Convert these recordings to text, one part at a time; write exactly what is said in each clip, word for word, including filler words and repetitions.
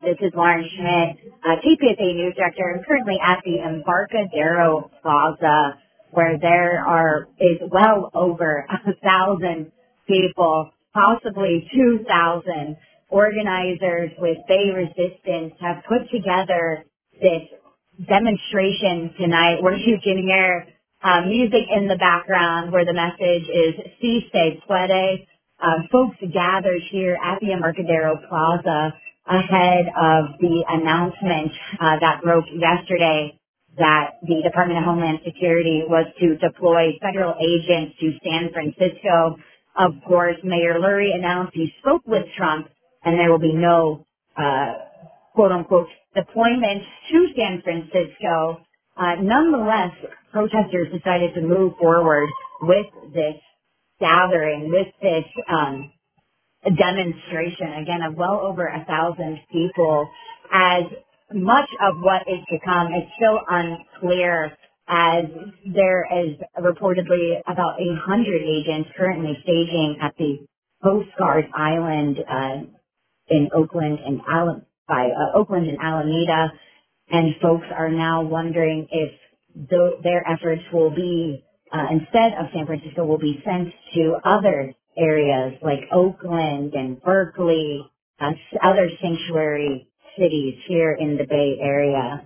This is Lauren Schmidt, uh, T P S A News Director. I'm currently at the Embarcadero Plaza, where there are is well over a thousand people, possibly two thousand organizers with Bay Resistance have put together this demonstration tonight where you can hear uh, music in the background where the message is "Si se puede." Uh, folks gathered here at the Embarcadero Plaza ahead of the announcement uh, that broke yesterday that the Department of Homeland Security was to deploy federal agents to San Francisco. Of course, Mayor Lurie announced he spoke with Trump and there will be no uh, quote-unquote deployment to San Francisco. Uh, nonetheless, protesters decided to move forward with this gathering, with this um, demonstration, again, of well over a thousand people. As much of what is to come is still unclear, as there is reportedly about a hundred agents currently staging at the Coast Guard Island uh, in Oakland and Al- by uh, Oakland and Alameda, and folks are now wondering if th- their efforts will be uh, instead of San Francisco will be sent to other areas like Oakland and Berkeley, uh, other sanctuary cities here in the Bay Area.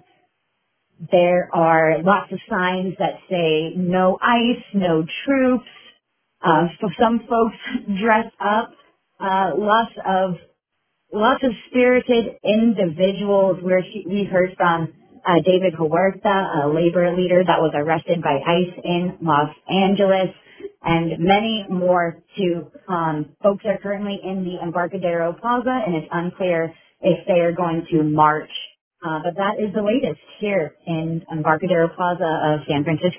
There are lots of signs that say no ICE, no troops. Uh, so some folks dress up. Uh, lots of lots of spirited individuals. Where she, we heard from uh, David Huerta, a labor leader that was arrested by ICE in Los Angeles, and many more to come. Folks are currently in the Embarcadero Plaza, and it's unclear if they are going to march. Uh, but that is the latest here in Embarcadero Plaza of San Francisco.